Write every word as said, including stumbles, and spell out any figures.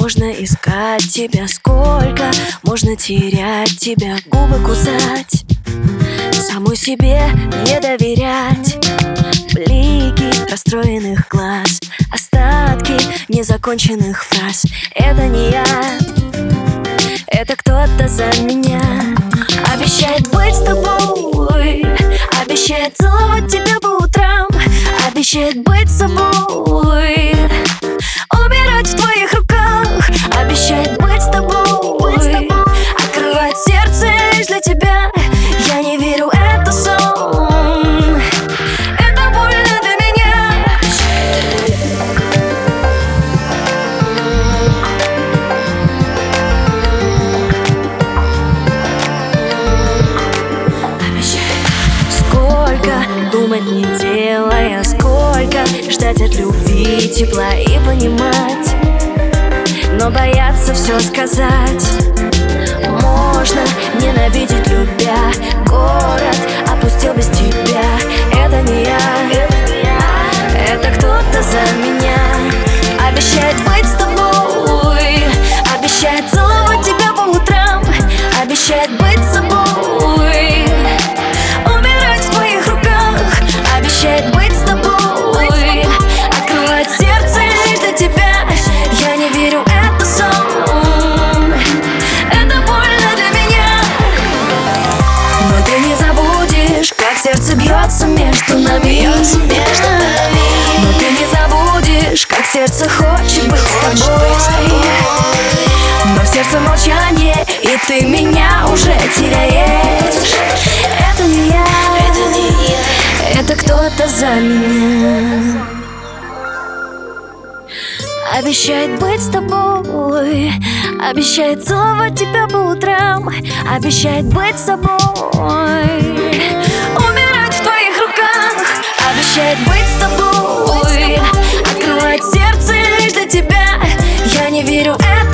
Можно искать тебя сколько, можно терять тебя, губы кусать, самой себе не доверять. Блики расстроенных глаз, остатки незаконченных фраз. Это не я, это кто-то за меня. Обещает быть с тобой, обещает целовать тебя по утрам, обещает быть собой, умирать в твоих руках. Обещает быть с тобой, открывать сердце лишь для тебя. Я не верю, это сон, это больно для меня. Сколько думать не делая, сколько ждать от любви тепла и понимать, но бояться все сказать. Можно ненавидеть, любя, город опустил без тебя. Это не я, это кто-то за меня. Обещает быть с тобой, обещает целовать тебя по утрам, обещает быть собой, умирать в твоих руках. Обещает быть с тобой, открывать сердце лишь для тебя. Я не верю, это сон, это больно для меня. Но ты не забудешь, как сердце бьется между нами. Но ты не забудешь, как сердце хочет быть с тобой. Но в сердце молчание, и ты меня уже теряешь. Это не я, это кто-то за меня. Обещает быть с тобой, обещает целовать тебя по утрам, обещает быть собой, умирать в твоих руках. Обещает быть с тобой, открывать сердце лишь для тебя. Я не верю, это